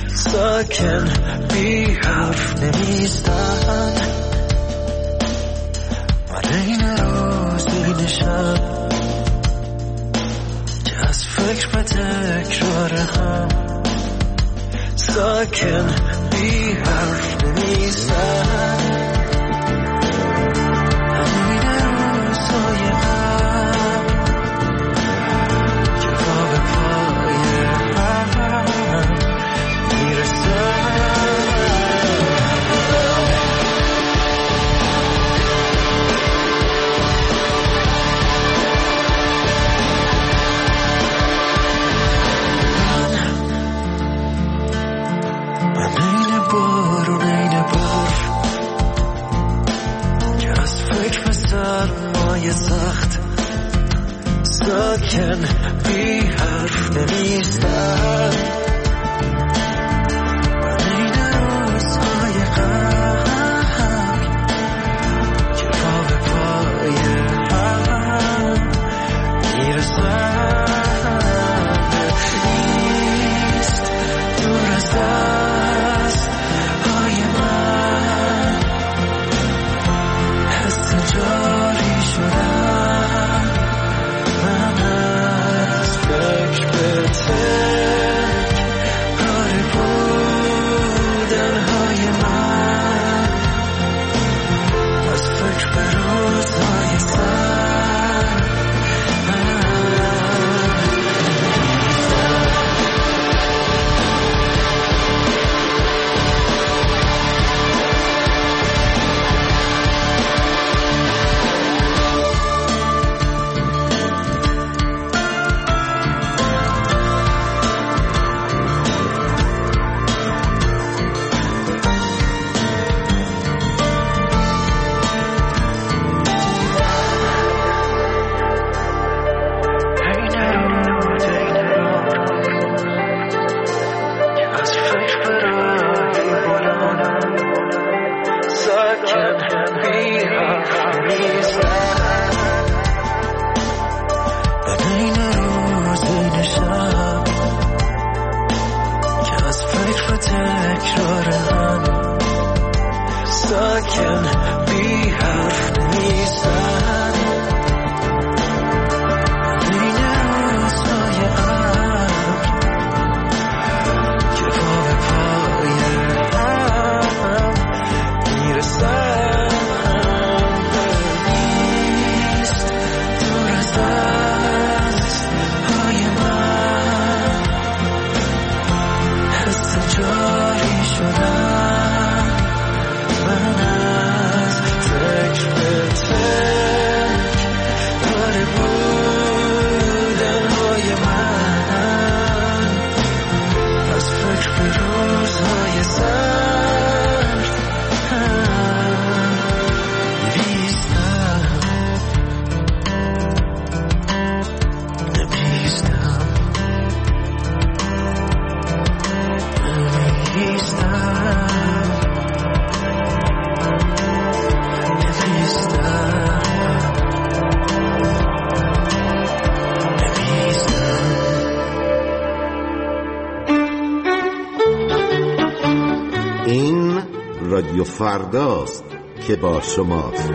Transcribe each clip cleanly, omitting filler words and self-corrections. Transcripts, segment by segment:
ساکن بی حرف نمیستن، من این روز این شب که از فکر به تکرار هم، ساکن بی حرف نمیستن، این روزهای هم که پا به پای هم میرسن. بارون این برف که از فکر به سرمایه سخت، ساکن بی حرف نمیستن، من این روزهای غم که پا به پای هم میرسن، نیست دور از دست جاری شدم، من از فکر به تکرار بودن های من، از فکر به روزهای سر، ساکن بی حرف نیستن، این روزهای ابر که پا به پای هم میرسن، نیست دور از دستهای من، حس جاری شدن، من از فکر به تکرار بودن های من، از فکر به روزهای سرد نمیستم، نمیستم، نمیستم. این رادیو فرداست که با شماست.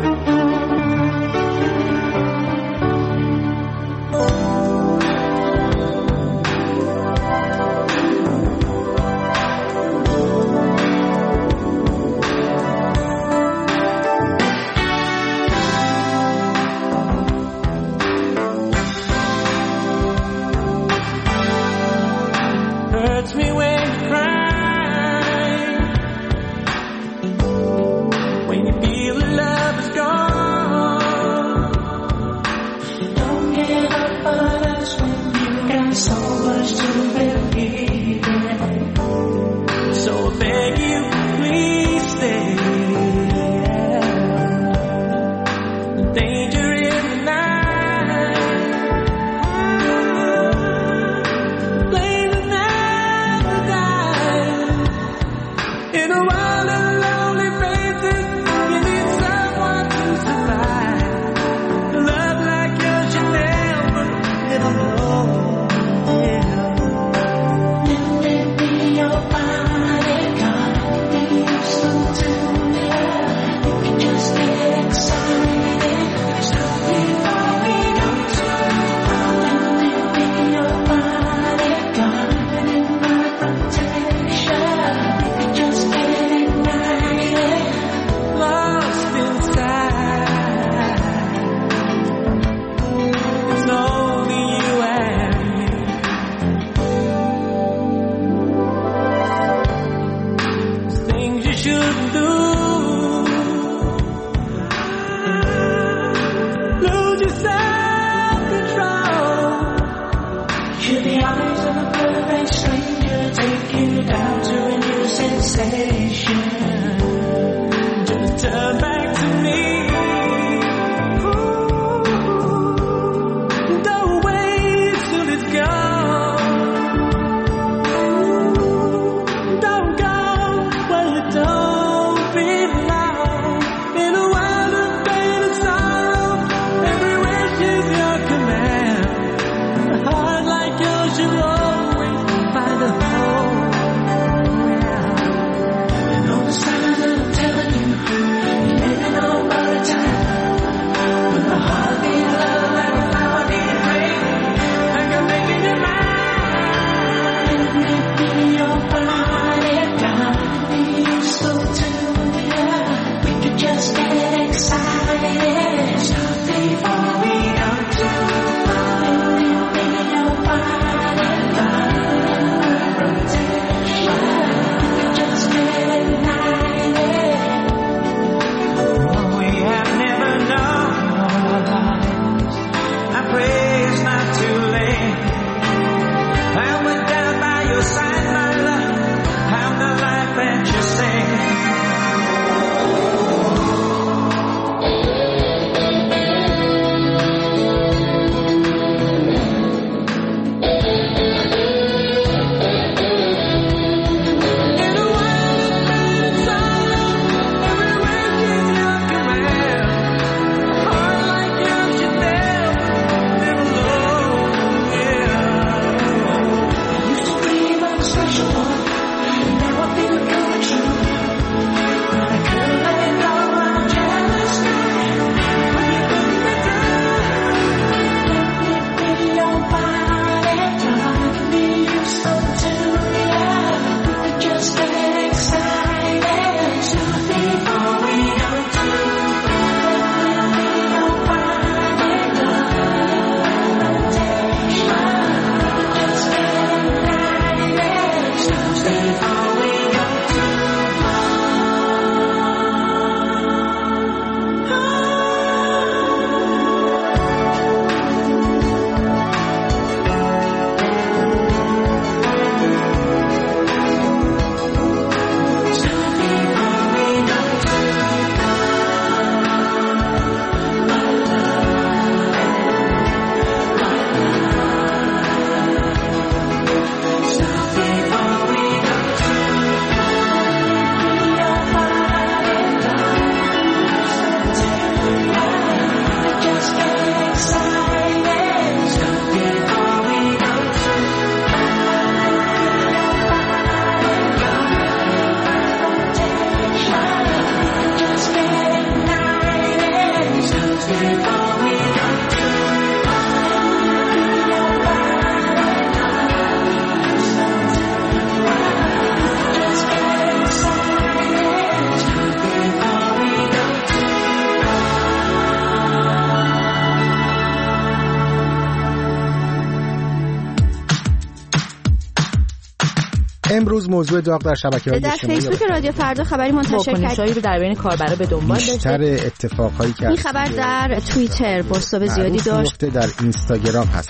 امروز موضوع داغ در شبکه‌های اجتماعی در فیسبوک رادیو فردا خبری منتشر کرد رو در بین کاربرا به دنبال داشته. بیشتر اتفاقایی که این خبر در توییتر بازتاب زیادی داشت. در اینستاگرام هست.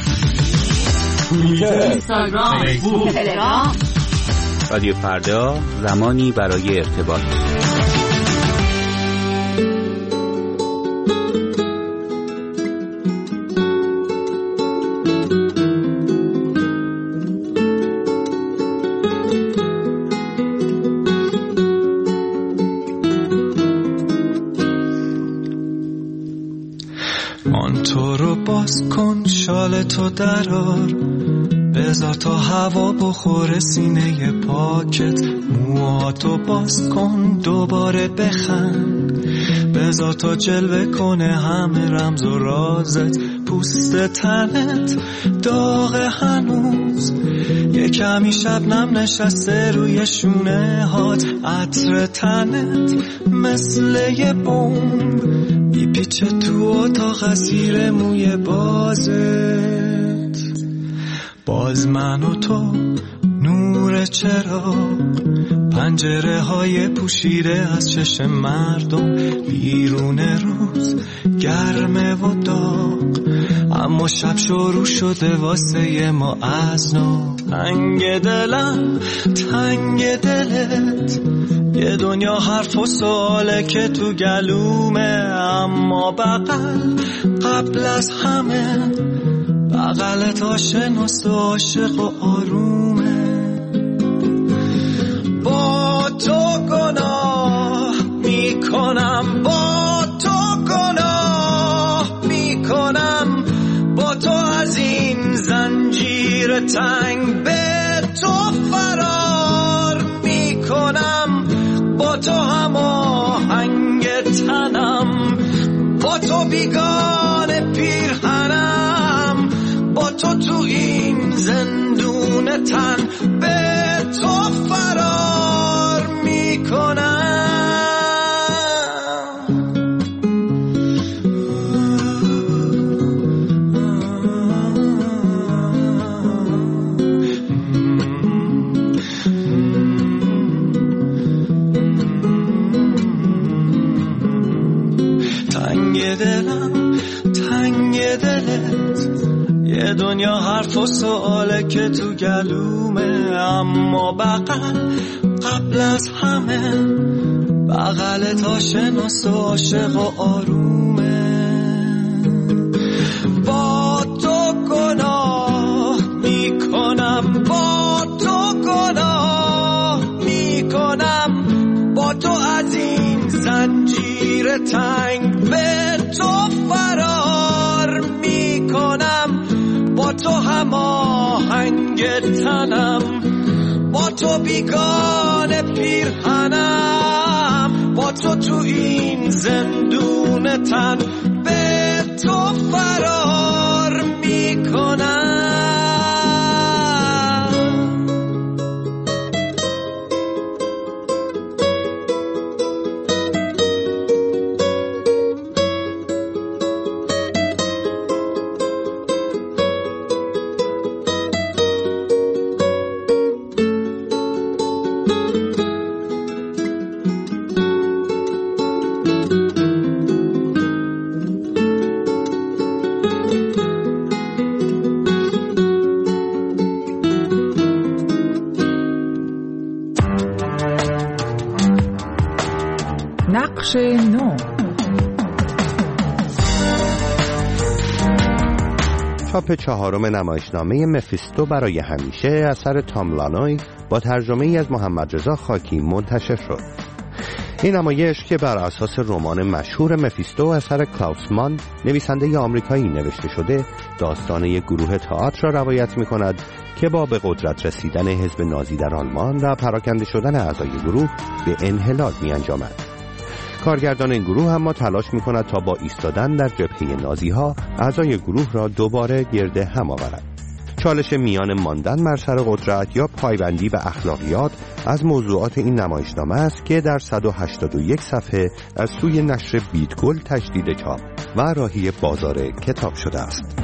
توییتر، اینستاگرام، فیسبوک، تلگرام. رادیو فردا، زمانی برای ارتباط. تو درار بذار تا هوا بخوره سینه پاکت، موهاتو باز کن دوباره بخند، بذار تا جلوه کنه همه رمز و رازت، پوست تنت داغ هنوز، یه کمی شبنم نشسته روی شونه هات، عطر تنت مثل یه بمب میپیچه تو اتاق زیر موی بازت، باز من و تو نور چراغ پنجره های پوشیده از چشم مردم، بیرون روز گرمه و داغ، اما شب شروع شده واسه ما از نو. تنگ دلم تنگ دلت، یه دنیا حرف و سواله که تو گلومه، اما قبل از همه بغلت آشناست و عاشق و آرومه. با تو گناه میکنم، با تو گناه میکنم، با تو از این زنجیر تنگ به تو فرار میکنم، با تو هماهنگ تنم، با تو بیگانه پیرهنم، با تو تو این زندون تن به تو فرار میکنم. تنگ دلم تنگ دلت، یه دنیا حرف و سواله که تو گلومه، اما قبل از همه بغلت آشناست و عاشق و آرومه. با تو گناه میکنم، با تو گناه میکنم، با تو از این زنجیر تنگ به تو فرار میکنم، با تو هماهنگ تنم، با تو بیگانه پیرهنم، با تو تو این زندون تن به تو فرار میکنم. نقش نو. چاپ چهارم نمایشنامه مفیستو برای همیشه اثر تام لانوی با ترجمه ای از محمد رضا خاکی منتشر شد. این نمایش که بر اساس رمان مشهور مفیستو اثر کلاوس مان نویسنده آمریکایی نوشته شده، داستان یک گروه تئاتر را روایت می‌کند که با به قدرت رسیدن حزب نازی در آلمان و پراکنده شدن اعضای گروه به انحلال می‌انجامد. کارگردان این گروه اما تلاش می‌کند تا با ایستادن در جبهه نازی‌ها اعضای گروه را دوباره گرد هم آورد. چالش میان ماندن بر سر قدرت یا پایبندی به اخلاقیات از موضوعات این نمایشنامه است که در 181 صفحه از سوی نشر بیتگل تجدید چاپ و راهی بازار کتاب شده است.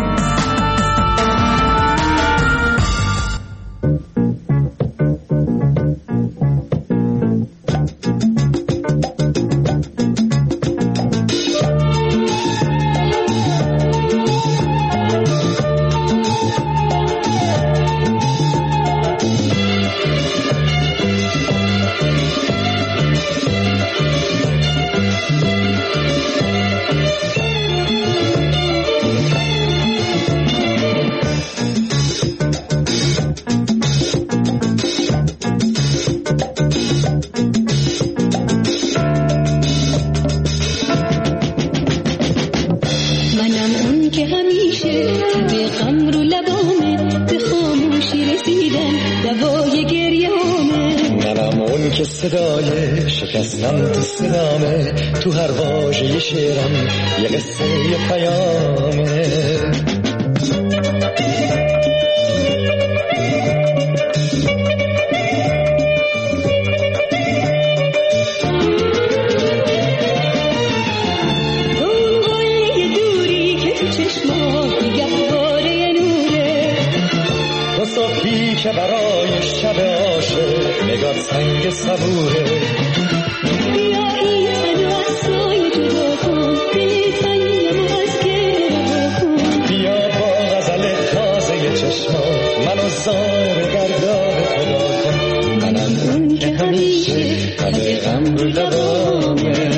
صدای شکستم تو سلامه، تو هر واژه شعرم یه قصه یه پیامه. دنبال دوری که تو چشمات گهواره نوره، تو صبحی که برای شب عاشق نگاه سنگ صبوره بیا این تن از سایه جدا کن دل تنگم از گره کن بیا با غزل تازه چشمات منو زار درگاه خدا کن منم اون که همیشه همه غم رو لبامه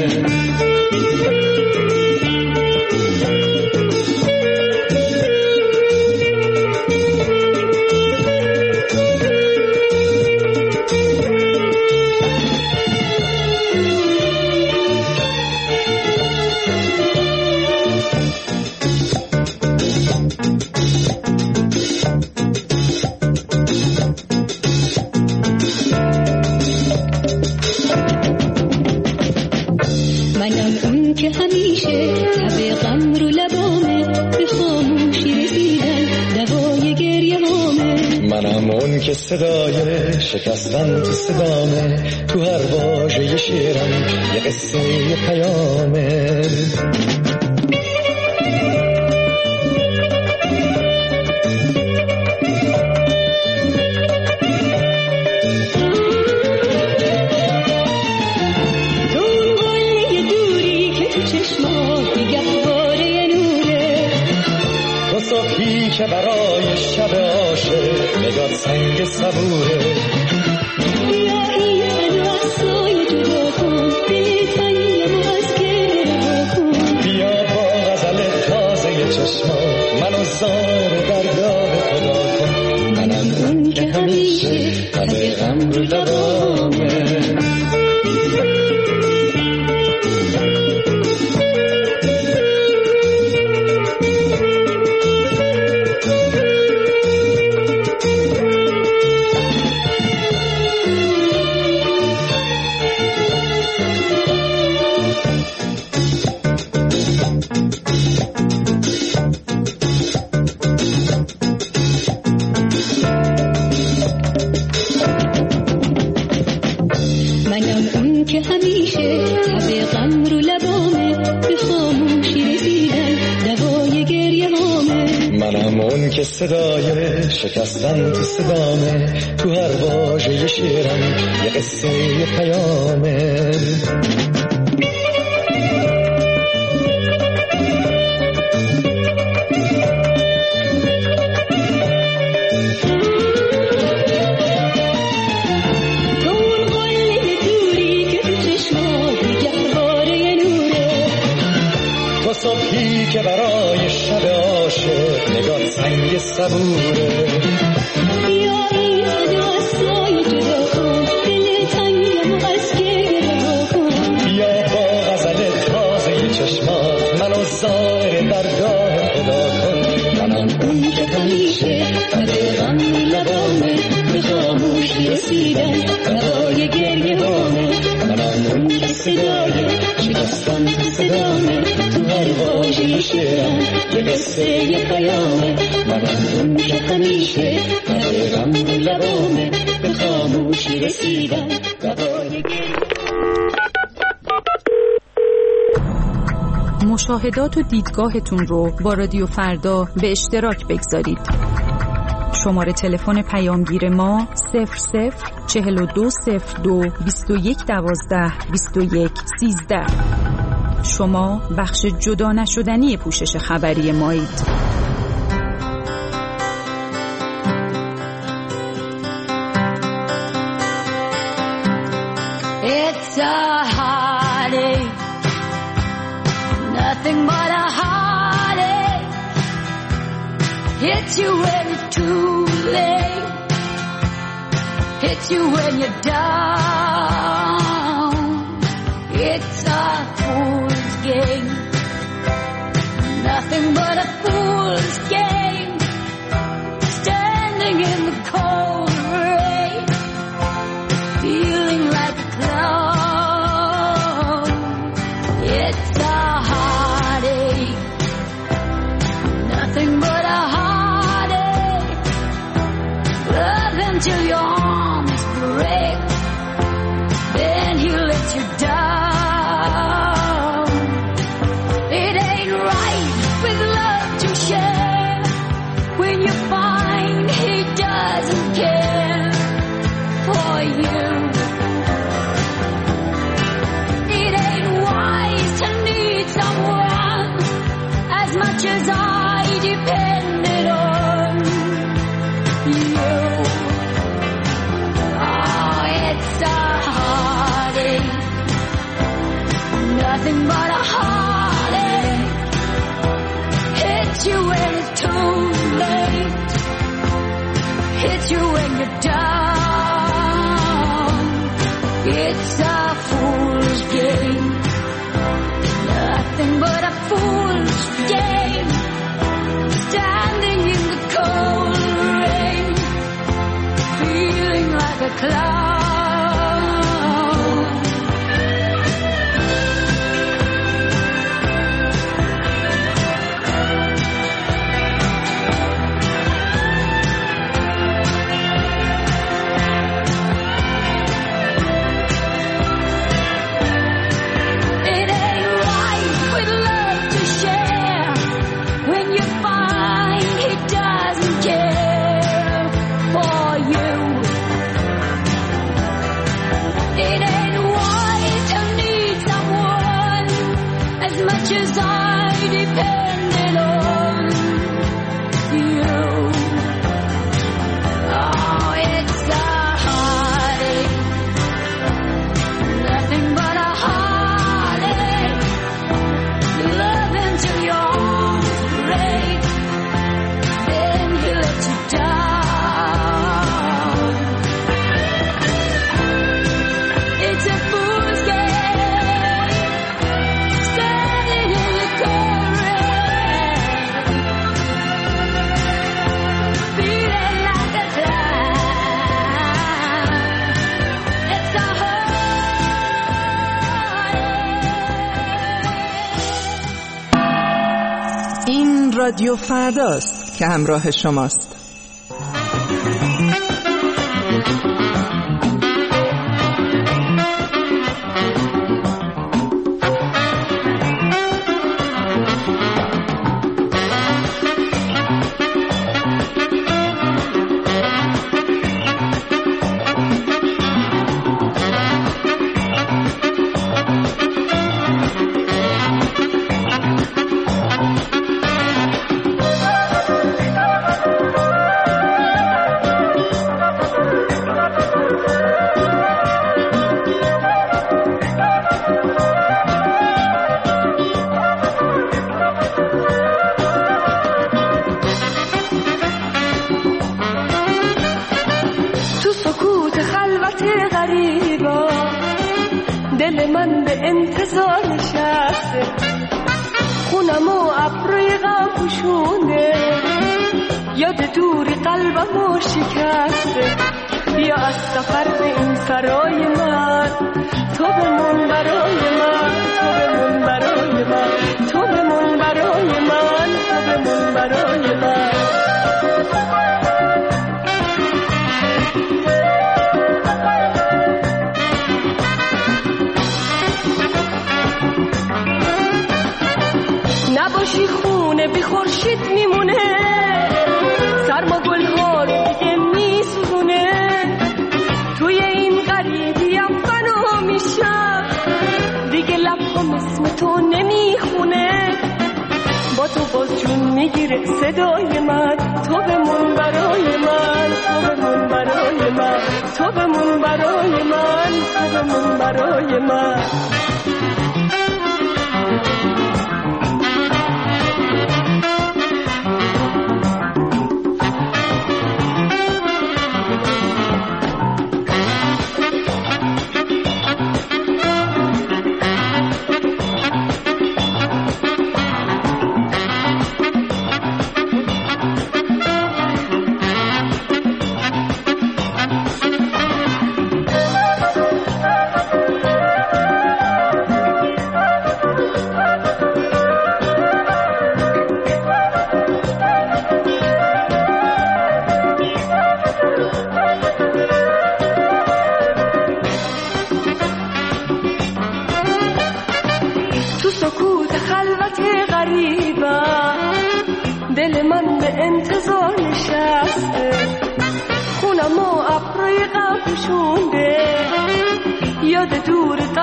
که صدای شکستن تو صدامه تو هر واژه شعرم یه قصه یه پیامه دون قله دوری که تو چشمات گهواره نوره تو صبحی که برای شب عاشق نگاه سنگ صبوره بیا این تن از سایه جدا کن دل تنگم از گره کن بیا با غزل تازه چشمات منو زار درگاه خدا کن منم اون که همیشه همه غم رو لبامه صدای شکستن تو صدامه تو هر واژه شعرم یه قصه یه پیامه دون قله دوری که تو چشمات گهواره نوره تو صبحی که برای شب عاشق نگاه سنگ صبوره بیا این تن از سایه جدا کن دل تنگم از گره کن بیا با غزل تازه چشمات منو زار درگاه خدا کن منم اون که همیشه همه غم لبامه به خاموشی رسیدن برای گریه هامه منم اون که صدای شکستن تو صدامه تو هر واژه شعرم یه قصه یه پیامه منم اون که همیشه همه غم لبامه به خاموشی رسیدن برای گریه. مشاهدات و دیدگاهتون رو با رادیو فردا به اشتراک بگذارید. شماره تلفن پیامگیر ما 004202 2112 2113. شما بخش جدا نشدنی پوشش خبری مایید. It's a heartache, nothing but a heartache. Hits you when it's too late, hits you when you're down. It's a fool's game, nothing but a fool's game. Standing in the cold rain, feeling like a clown. It's a heartache, nothing but a heartache. Love until your arms break, then he lets you down. It ain't right with love to share when you find he doesn't care. you. It ain't wise to need someone as much as I depended on you. Oh, it's a heartache, nothing but a heartache. Hits you when it's too late, hits you when you're down. It's a fool's game, nothing but a fool's game. Standing in the cold rain, feeling like a clown. It ain't right with love to share when you find he doesn't care for you. It ain't wise to need someone as much as I depended on you. Oh, it's a heartache, nothing but a heartache. Love until your arms break, then he lets you down. It's a fool's game, standing in the cold rain, feeling like a clown. It's a heartache. این رادیو فرداست که همراه شماست. تو سکوت خلوت غریبا دل من به انتظار نشسته، خونم و ابروی غم پوشونده، یاد دوری قلبمو شکسته. بیا از سفر به این سرای من، تو بمون برای من، تو بمون برای من، تو بمون برای من، تو بمون برای من. نباشی خونه بی خورشید میمونه، سرما گل‌ها رو دیگه میسوزونه. توی این غریبیم فنا میشم، دیگه لب‌هام اسم تو نمیخونه. با تو باز جون میگیره صدای من، تو بمون برای من، تو بمون برای من، تو بمون برای من، تو بمون برای من. دل من به انتظار نشسته، خونم و ابروی غم پوشونده،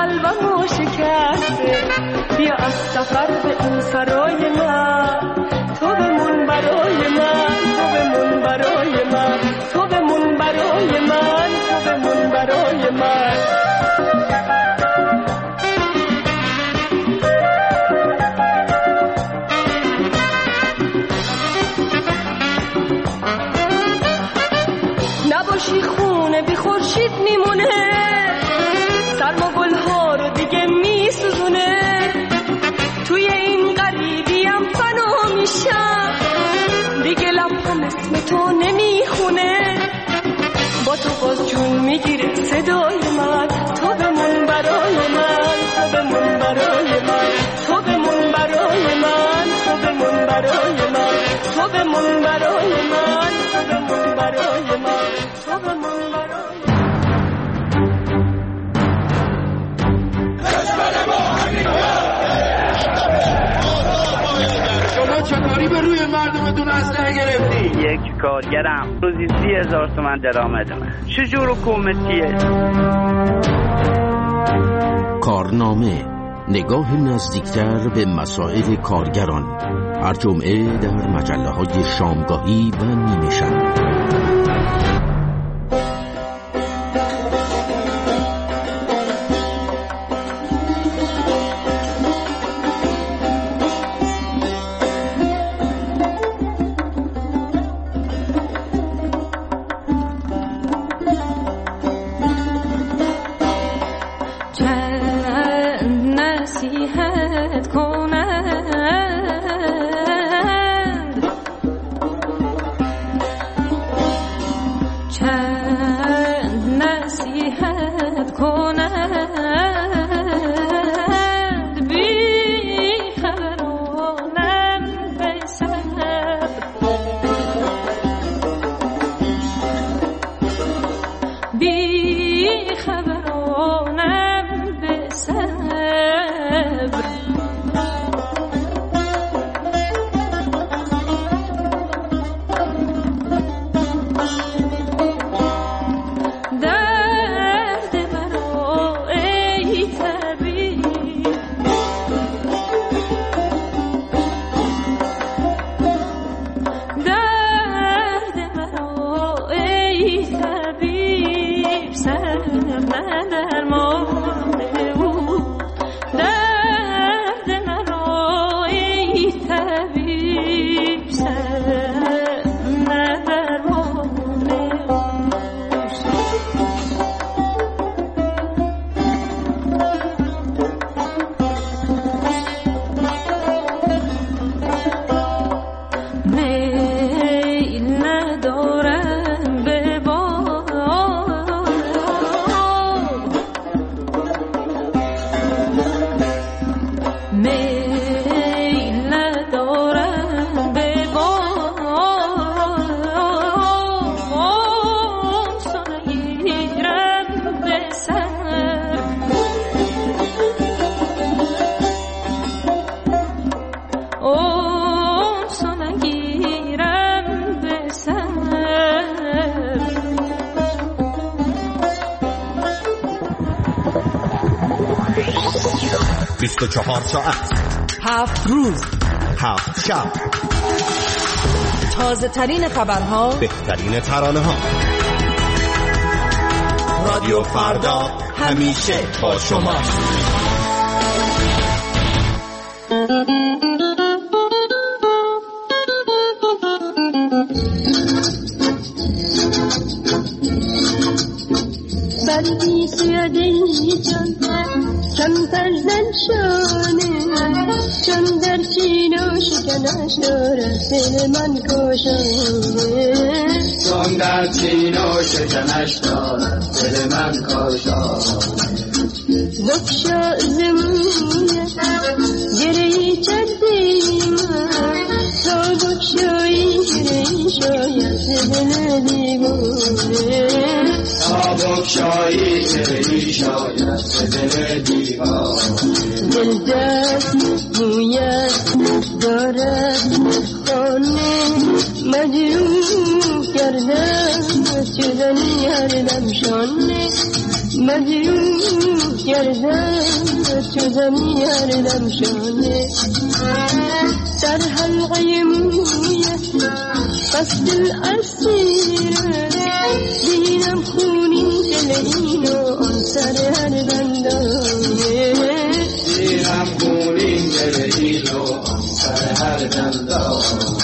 قلبمو شکسته. بیا از سفر به این سرای من، تو بمون برای من، تو بمون برای من، تو بمون برای من، تو بمون برای من. نباشی خونه بی خورشید میمونه، سرما گلها رو دیگه میسوزونه. توی این غریبیم فنا میشم، دیگه لبم اسم تو نمیخونه. با تو باز جون میگیره صدای من، تو بمون برای من، تو بمون برای من، تو بمون برای من، تو بمون برای من، تو بمون برای من، تو بمون برای من، تو بمون برای شما چه کاری به روی مردمتون اسلحه گرفتی؟ یک کارگرم روزی 30,000 تومان درآمد من. چجور حکومتیه؟ کارنامه، نگاه نزدیکتر به مسائل کارگران، هر جمعه در مجله‌های شامگاهی و نیمه شب. ساعت 7 روز 7 شب، تازه ترین خبرها، بهترین ترانه ها. رادیو فردا همیشه با شماست. بردی سیاده جان کم تردن شانه جان در چین و شکنش دارد دل من کاشانه جان در چین و شکنش دارد دل من کاشانه بخشا زمونه گرهی چردی من تا بخشایی گرهی شاید دل دیوانه تا بخشایی گرهی شاید دل دیوانه دل دست مویت دارد خانه مجروح کردم شدنی هر دم شانه شانه مجروح گردم شدم یاردم شانه در حلقه مویت قصد الاسیره بینم خونین دل اینو آن سر هر دندانه بینم خونین دل اینو آن سر هر دندانه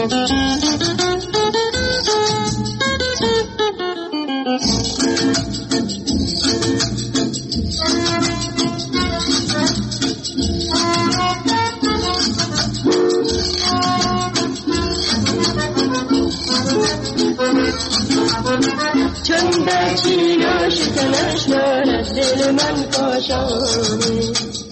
چون در چینا شکنش دارد دل من کاشانه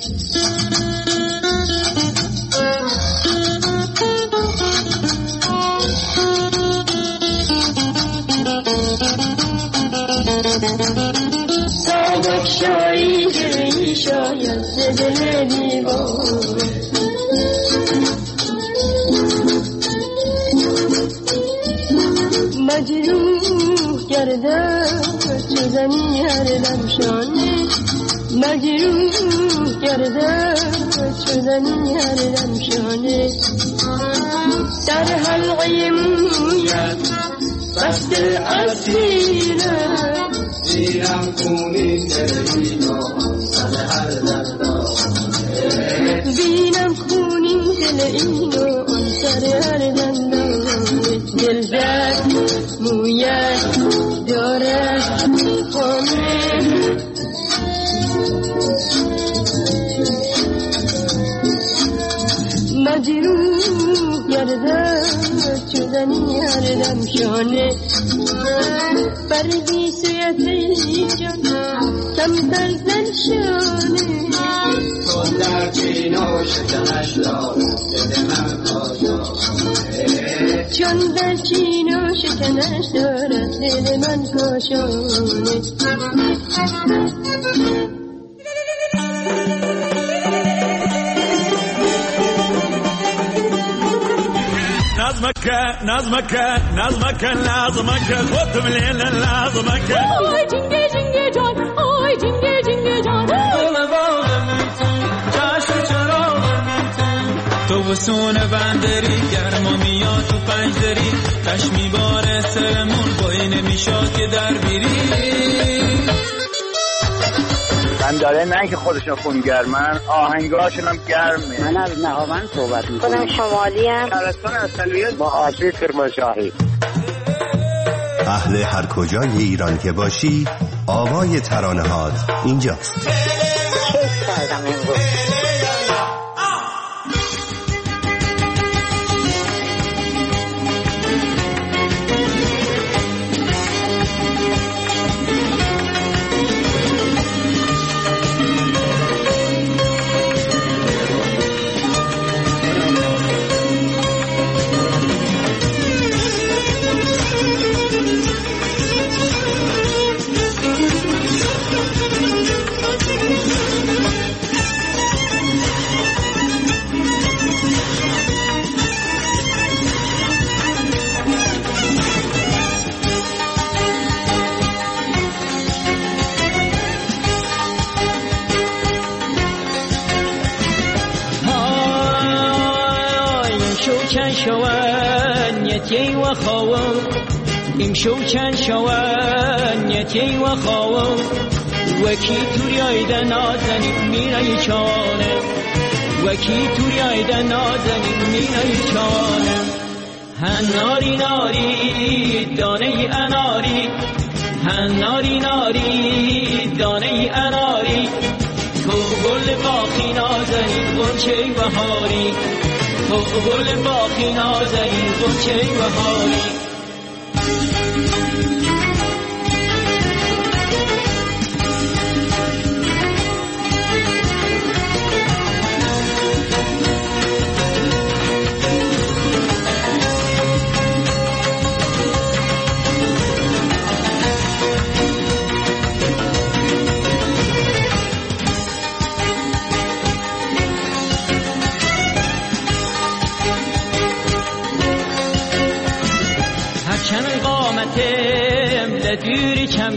سابق شایی گری شاید دل دیوانه مجروح گردم چزنی هر دمشانه مجروح گردم چزنی هر دمشانه در حلقه مویت بست اسیره بینم خونین دل اینو سر هر دندانه بینم خونین دل اینو سر هر دندانه دل زد مویت دارد خانه مجروح گردم چزنی هر دمشانه بردی سیتی جان کم تلزل شانه کن در چینو شکنش دارد دل من کاشانه چون در چینو شکنش دارد دل من کاشانه نظمك لازمك خذ من الليل لازمك اوی جنگه جنگه جان اوی جنگه جنگه جان چشم چراغ تو وسون بندری گرما میاد تو پنجدری چشمی بار سرمون بای نمیشاد که در بیری من داره نه که خودشون خونگرمن آهنگاشون هم گرمه. من از نهاوند صحبت میکنم. خودم شمالی ام. شهرستان اصلیت با آسیب کرمانشاهی. اهل هر کجای ایران که باشی آوای ترانه هات اینجاست. کیف کردم امروز. شوانيتي وخاو امشو چند شوانيتي وخاو وکی توری آیده نازنی میرای چانه وکی توری آیده نازنی میرای چانه هناری ناری دانه اناری هناری ناری دانه اناری تو گل باخی نازنی گلچه بهاری تو گل باخی نازنی گلچه بهاری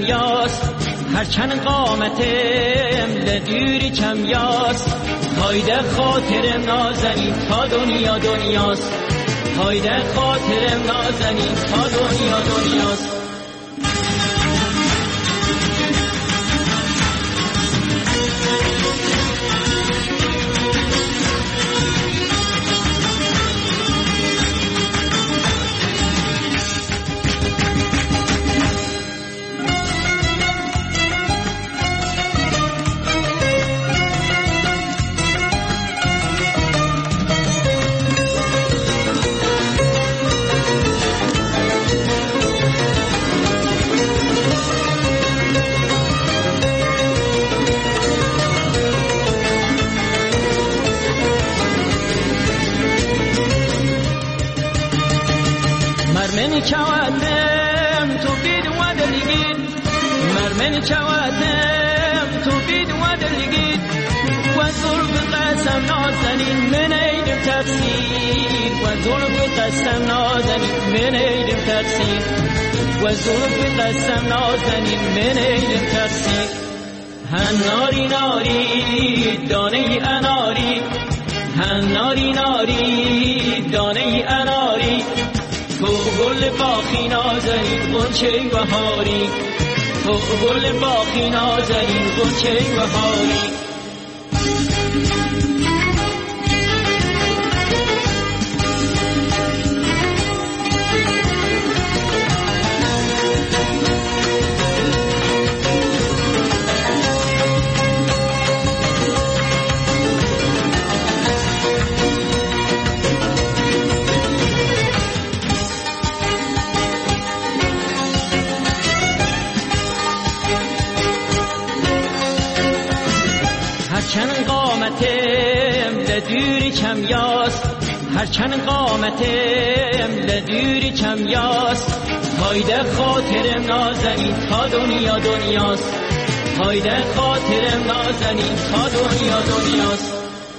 یاست هرچند قامتم لدوری کم یاست هایده خاطرم نازنین تا دنیا دنیاست هایده خاطرم نازنین تا دنیا دنیاست مرمنی چواتم تو بید و دلگید مرمنی چواتم تو بید و دلگید و ظلم قسم نازنین من ایدم تفسیر و ظلم قسم نازنین من ایدم تفسیر و ظلم قسم نازنین من ایدم تفسیر هناری ناری دانه اناری هناری ناری دانه اناری تو گل باخی نازنین غنچه بهاری تو گل باخی نازنین غنچه بهاری هرچند قامتم لدوری کم یاست هرچند قامتم لدوری کم یاست هایده خاطرم نازنین تا دنیا دنیاست هایده خاطرم نازنین تا دنیا دنیاست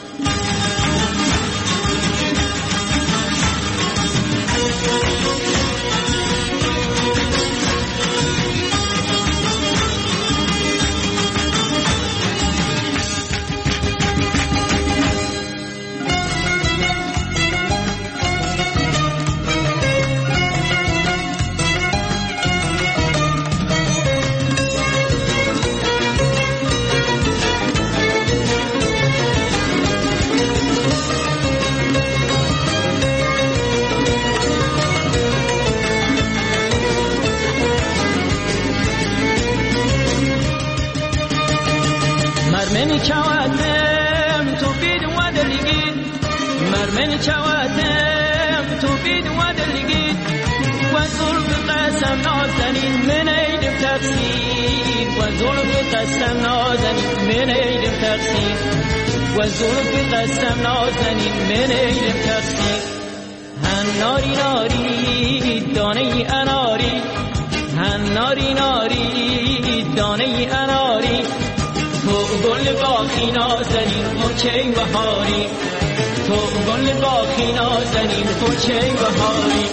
مرمنی چواتم تو بید و دلگید مرمنی چواتم تو بید و دلگید و ظلم قسم نازنین من ایدم تفسیر و ظلم قسم نازنین من ایدم تفسیر و ظلم قسم نازنین من ایدم تفسیر هناری ناری دانه اناری هناری ناری دانه اناری تو گل باخی نازنین غنچه بهاری تو گل باخی نازنین غنچه بهاری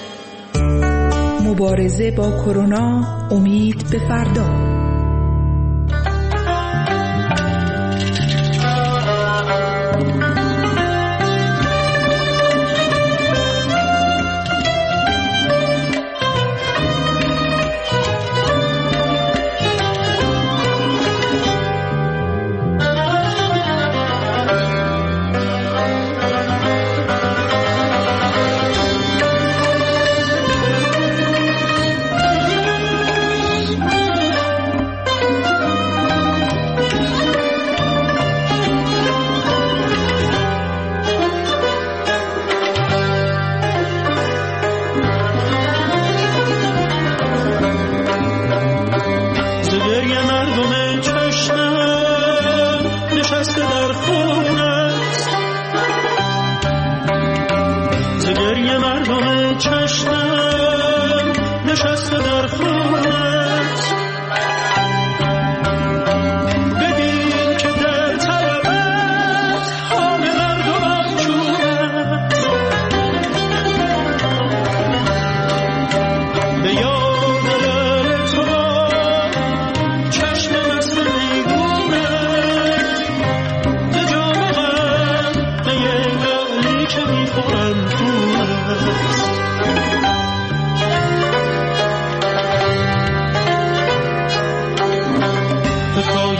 مبارزه با کرونا، امید به فردا.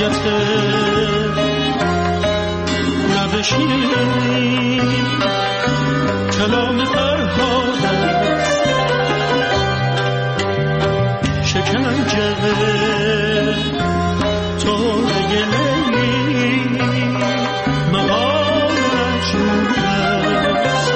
صورته لب شیرین کلام فرهاد است شکنجه توره لیلی مهارش است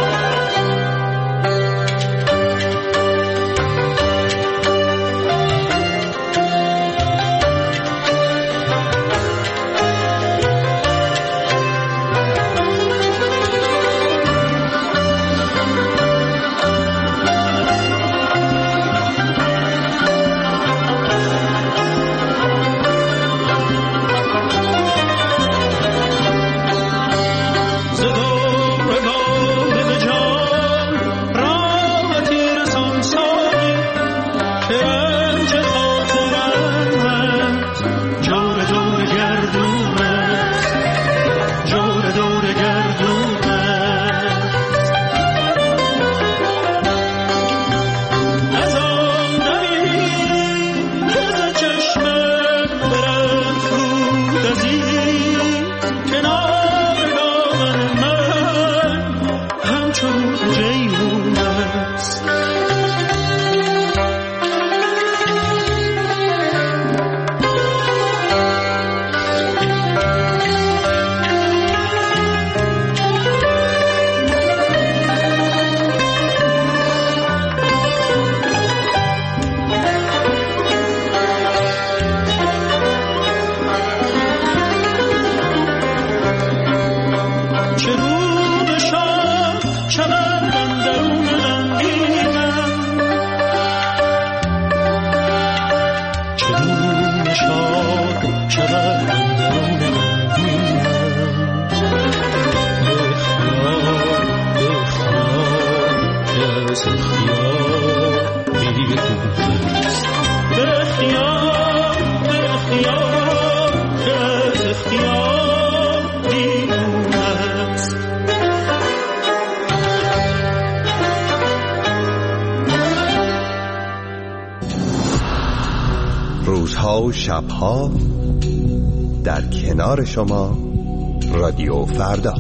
روزها و شبها در کنار شما رادیو فردا.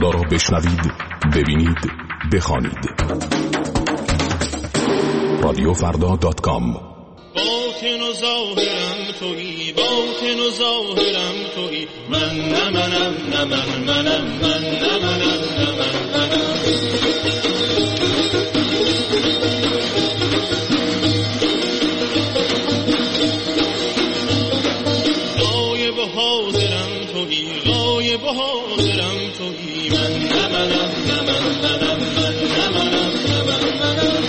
فردا را بشنوید، ببینید، بخوانید. رادیوفردا.com. باطن و ظاهرم تویی، باطن و ظاهرم تویی، من نه منم نه منم، من نه منم نه منم. غایب و حاضرم تویی، غایب و حاضرم تویی، من نه منم نه منم، من نه منم نه منم.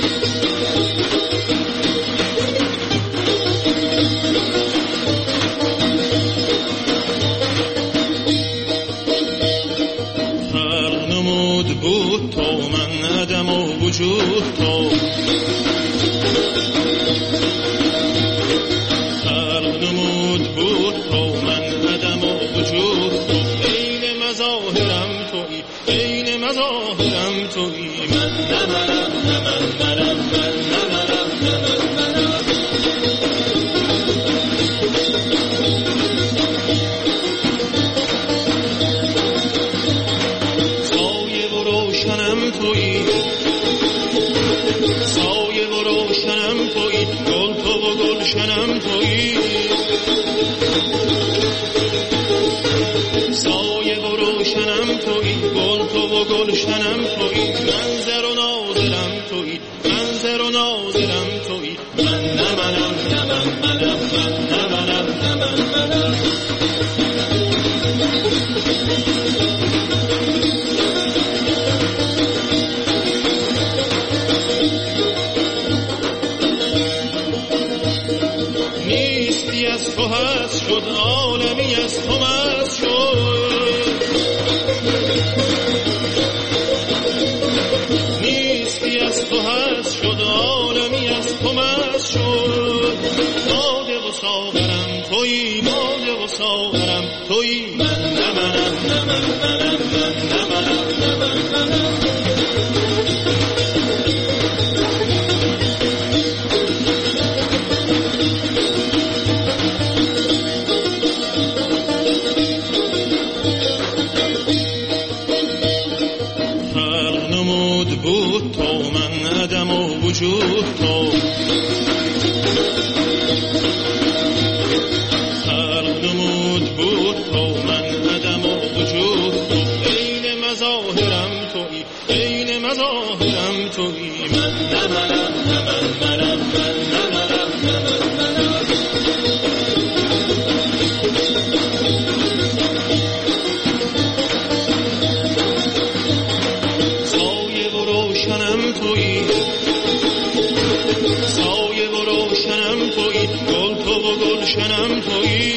بود تو من عدم و وجود تو، خلق نمود بود تو من عدم و وجود تو، عین مظاهرم تویی، عین مظاهرم تویی، من نه منم نه منم، من نه منم نه منم. روشنم تویی، سایه و روشنم تویی، گل تو و گلشنم تویی، سایه و روشنم تویی، گل تو و گلشنم تویی، منظر و ناظرم تویی، منظر و ناظرم تویی، من نه منم نه منم، من نه منم نه منم. نیستی از تو هست شد، عالمی از تو مست شد، نیستی از تو هست شد، عالمی از تو مست شد، باده و ساغرم تویی، باده و ساغرم تویی، من نه منم نه منم، من نه منم نه منم. بود تو من عدم و وجود تو، خلق نمود بود تو من عدم و وجود تو، عین مظاهرم تویی، عین مظاهرم تویی، من نه منم نه منم، من نه منم نه منم. روشنم تویی، سایه و روشنم تویی، گل تو و گلشنم تویی،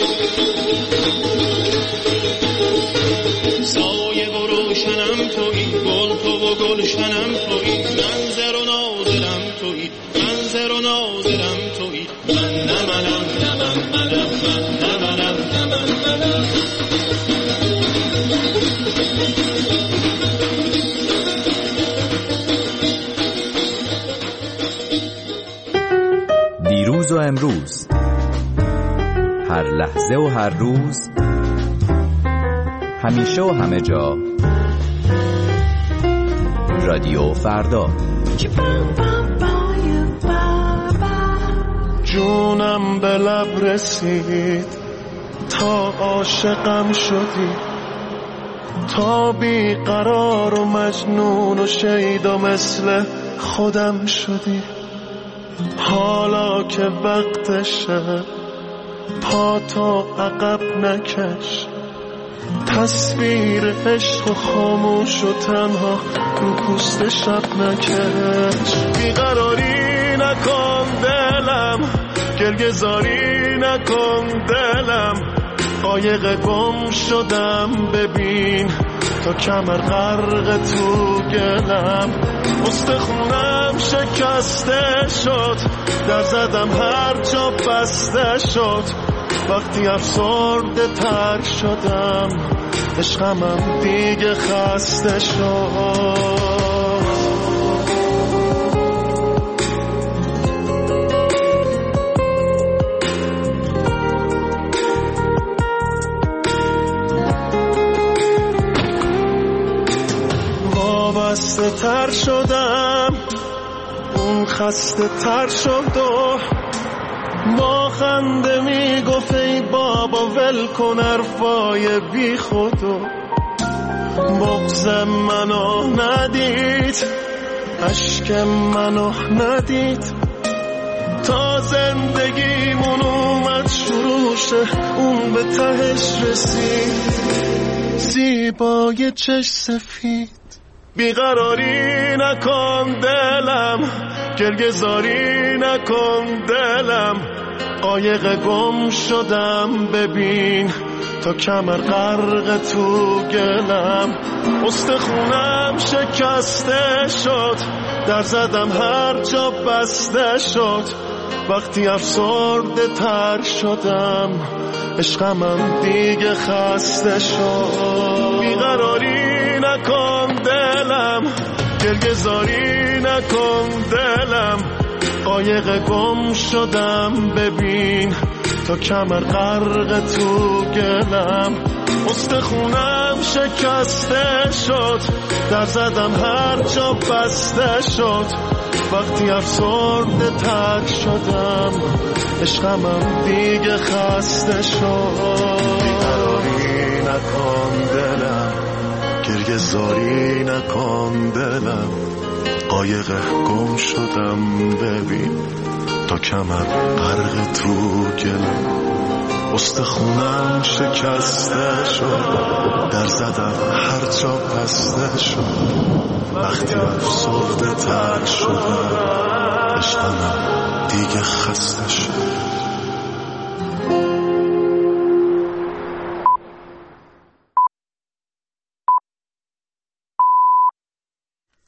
سایه و روشنم تویی، گل تو و گلشنم تویی، منظر و ناظرم تویی، منظر و ناظرم تویی، من نه منم نه منم، من نه منم نه منم. دیروز و امروز، هر لحظه و هر روز، همیشه و همه جا، رادیو فردا. جونم به لب رسید تا عاشقم شدی، تا بیقرار و مجنون و شید و مثل خودم شدی، حالا که وقتشه پا تا عقب نکش، تصویر عشق و خاموش و تنها رو پوست شب نکش، بیقراری نکن دلم، گلگزاری نکن دلم، قایق گم شدم ببین تا کمر غرق تو گلم، استخونم شکسته شد، در زدم هر جا بسته شد، وقتی افسرده تر شدم عشقمم دیگه خسته شد. خسته تر شدم، اون خسته تر شد و با خنده میگفت ای بابا ول کن حرفای بی خودو. بغض منو ندید، اشک منو ندید، تا زندگیمون اومد شروع شه اون به تهش رسید. زیبای چشم سفید، بیقراری نکن دلم، گرگزاری نکن دلم، قایق گم شدم ببین تا کمر غرق تو گلم. استخونم شکسته شد، در زدم هر جا بسته شد، وقتی افسرده تر شدم عشقمم دیگه خسته شد. بیقراری نکن دلم، گرگزاری نکن دلم، قایق گم شدم ببین تا کمر غرق تو گلم. استخونم شکسته شد، در زدم هر جا بسته شد، وقتی افسرده تر شدم عشقمم دیگه خسته شد. بیقراری نکن دلم، گرگزاری نکن دلم، قایق گم شدم ببین تا کمر غرق تو گلم. استخونم شکسته شد، در زدم هر جا بسته شد، وقتی افسرده تر شدم عشقمم دیگه خسته شد.